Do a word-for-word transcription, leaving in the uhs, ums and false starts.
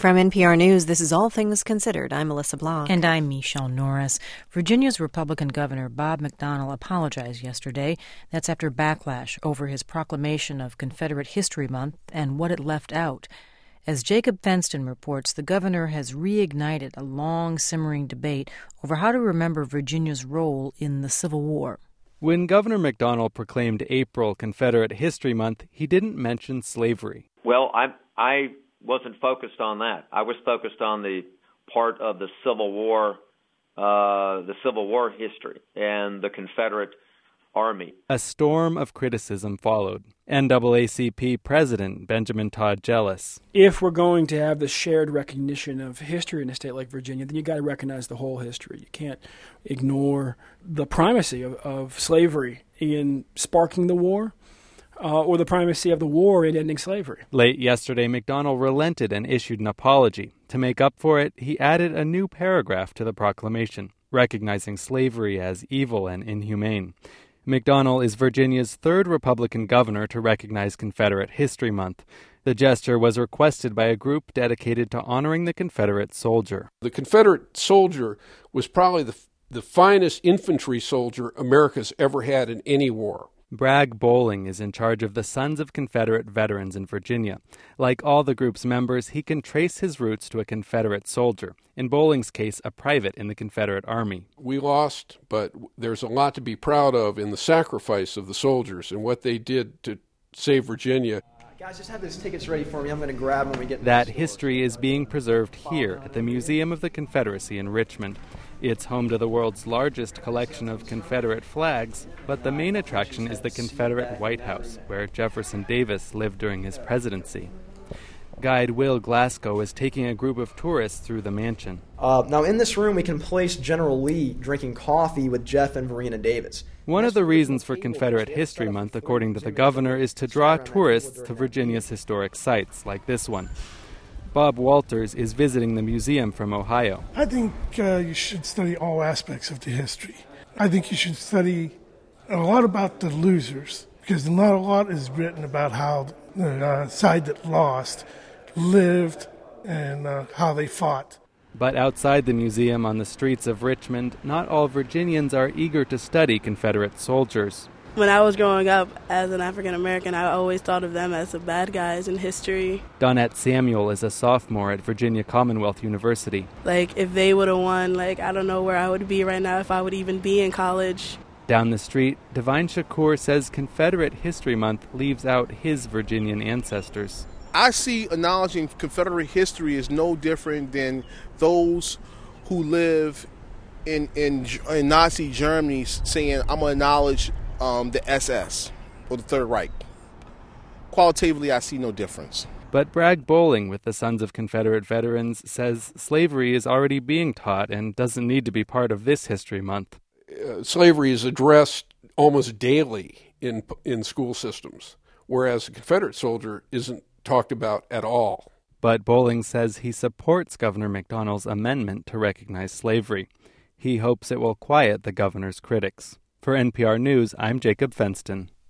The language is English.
From N P R News, this is All Things Considered. I'm Melissa Block. And I'm Michelle Norris. Virginia's Republican Governor Bob McDonnell apologized yesterday. That's after backlash over his proclamation of Confederate History Month and what it left out. As Jacob Fenston reports, the governor has reignited a long, simmering debate over how to remember Virginia's role in the Civil War. When Governor McDonnell proclaimed April Confederate History Month, he didn't mention slavery. Well, I I wasn't focused on that. I was focused on the part of the Civil War, uh, the Civil War history and the Confederate Army. A storm of criticism followed. N double A C P President Benjamin Todd Jellis. If we're going to have the shared recognition of history in a state like Virginia, then you got to recognize the whole history. You can't ignore the primacy of, of slavery in sparking the war, uh, or the primacy of the war in ending slavery. Late yesterday, McDonnell relented and issued an apology. To make up for it, he added a new paragraph to the proclamation, recognizing slavery as evil and inhumane. McDonnell is Virginia's third Republican governor to recognize Confederate History Month. The gesture was requested by a group dedicated to honoring the Confederate soldier. The Confederate soldier was probably the, the finest infantry soldier America's ever had in any war. Bragg Bowling is in charge of the Sons of Confederate Veterans in Virginia. Like all the group's members, he can trace his roots to a Confederate soldier, in Bowling's case, a private in the Confederate Army. We lost, but there's a lot to be proud of in the sacrifice of the soldiers and what they did to save Virginia. Guys, just have those tickets ready for me. I'm going to grab them when we get That history is being preserved here at the Museum of the Confederacy in Richmond. It's home to the world's largest collection of Confederate flags, but the main attraction is the Confederate White House, where Jefferson Davis lived during his presidency. Guide Will Glasgow is taking a group of tourists through the mansion. Uh, now, in this room, we can place General Lee drinking coffee with Jeff and Verena Davis. One of the reasons for Confederate History Month, according to the governor, is to draw tourists to Virginia's historic sites, like this one. Bob Walters is visiting the museum from Ohio. I think uh, you should study all aspects of the history. I think you should study a lot about the losers, because not a lot is written about how the uh, side that lost lived and uh, how they fought. But outside the museum on the streets of Richmond, not all Virginians are eager to study Confederate soldiers. When I was growing up as an African American, I always thought of them as the bad guys in history. Donette Samuel is a sophomore at Virginia Commonwealth University. Like, if they would have won, like, I don't know where I would be right now, if I would even be in college. Down the street, Divine Shakur says Confederate History Month leaves out his Virginian ancestors. I see acknowledging Confederate history is no different than those who live in, in, in Nazi Germany saying, I'm going to acknowledge Um, the S S, or the Third Reich. Qualitatively, I see no difference. But Bragg Bowling with the Sons of Confederate Veterans says slavery is already being taught and doesn't need to be part of this History Month. Uh, slavery is addressed almost daily in in school systems, whereas a Confederate soldier isn't talked about at all. But Bowling says he supports Governor McDonnell's amendment to recognize slavery. He hopes it will quiet the governor's critics. For N P R News, I'm Jacob Fenston.